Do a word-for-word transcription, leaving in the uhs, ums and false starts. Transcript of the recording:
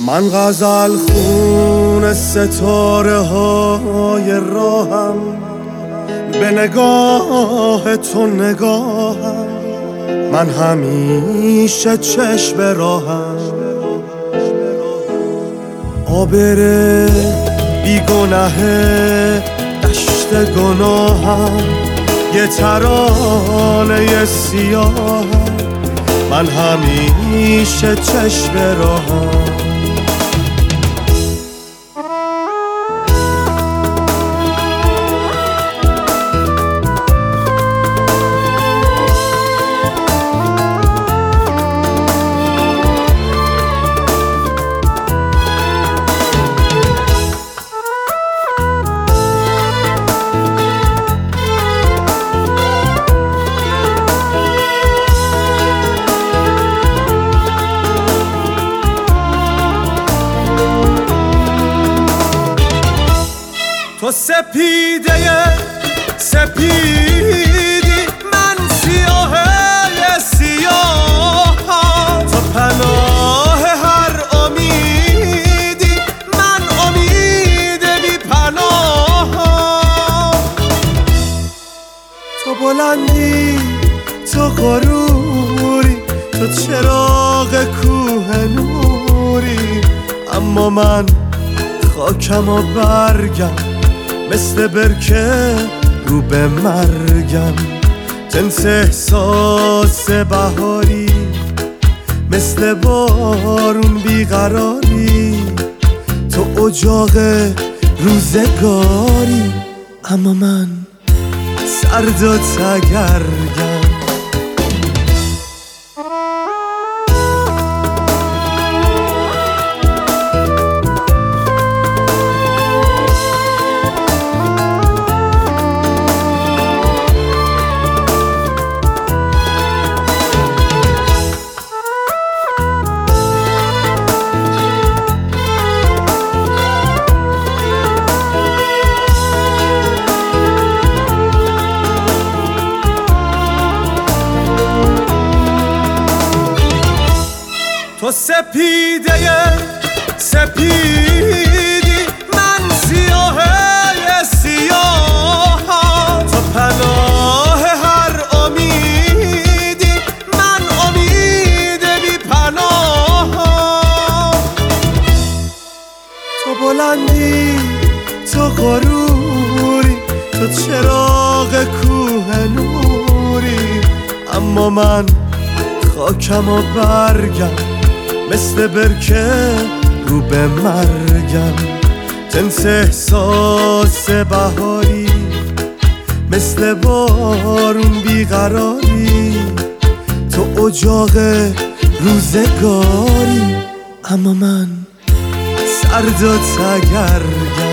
من غزل خون ستاره های راهم، به نگاه تو نگاهم، من همیشه چشم راهم. آبر بیگناه دشت گناهم، یه ترانه سیاهم، من همیشه چشم راهم. تو سپیده سپیدی، من سیاه سیاه، تو پناه هر امیدی، من امید بی پناه. تو بلندی، تو غروری، تو چراغ کوه نوری، اما من خاکم و برگم، مثل برکه رو به مرگم. جنس احساس بهاری، مثل بارون بیقراری، تو اجاق روزگاری، اما من سرد و تگرگم. تو سپیده سپیدی، من سیاه سیاه، تو پناه هر امیدی، من امید بی پناه. تو بلندی، تو غروری، تو چراغ کوه نوری، اما من خاکم و برگم، مثل برکه رو به مرگم. جنس احساس بهاری، مثل بارون بیقراری، تو اجاق روزگاری، اما من سرد و تگرگم.